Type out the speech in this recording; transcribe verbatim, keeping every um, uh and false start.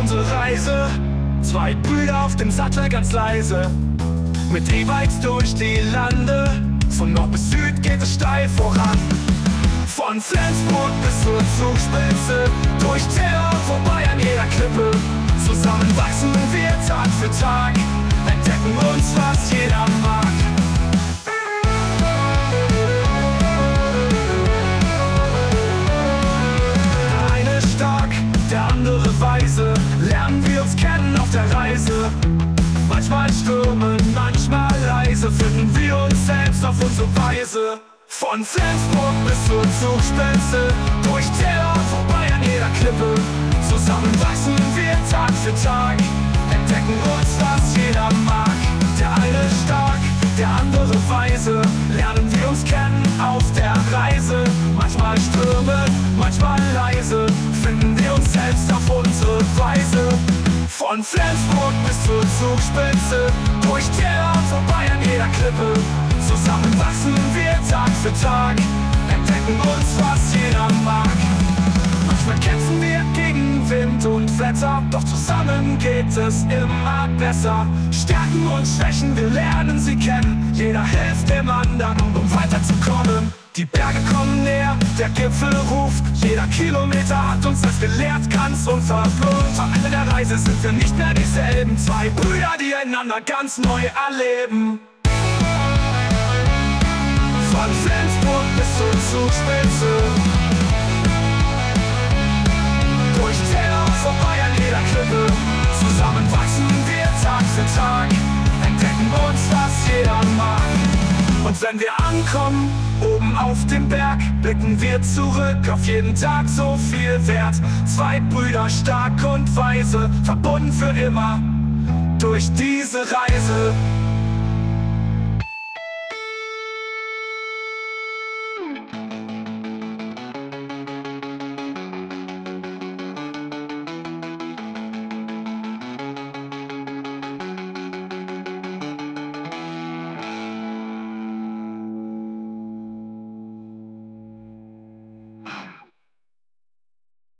unsere Reise. Zwei Brüder auf dem Sattel ganz leise, mit E-Bikes durch die Lande. Von Nord bis Süd geht es steil voran, von Flensburg bis zur Zugspitze, durch Täler vorbei an jeder Klippe. Zusammen wachsen wir Tag für Tag, entdecken uns, was jeder mag. Der eine stark, der andere weise, lernen wir uns kennen auf der Reise. Manchmal stürmen, manchmal leise, finden wir uns selbst auf unsere Weise. Von Flensburg bis zur Zugspitze, durch Täler vorbei an jeder Klippe. Zusammen wachsen wir Tag für Tag, entdecken uns, was jeder mag. Der eine stark, der andere weise, lernen wir uns kennen auf der Reise. Manchmal stürmen, manchmal leise, finden wir uns selbst auf unsere Weise. Von Flensburg bis zur Zugspitze, durch Täler vorbei an jeder Klippe. Zusammen wachsen wir Tag für Tag, entdecken uns, was jeder mag. Manchmal kämpfen wir gegen Wind und Wetter, doch zusammen geht es immer besser. Stärken und Schwächen, wir lernen sie kennen, jeder hilft dem anderen, um weiterzukommen. Die Berge kommen näher, der Gipfel ruft, jeder Kilometer hat uns das gelehrt, ganz unverblümt. Am Ende der Reise sind wir nicht mehr dieselben, zwei Brüder, die einander ganz neu erleben. Von Flensburg bis zur Zugspitze, durch Täler vorbei an jeder Klippe. Zusammen wachsen wir Tag für Tag, entdecken uns, was jeder mag. Und wenn wir ankommen, oben auf dem Berg, blicken wir zurück auf jeden Tag so viel wert. Zwei Brüder stark und weise, verbunden für immer durch diese Reise.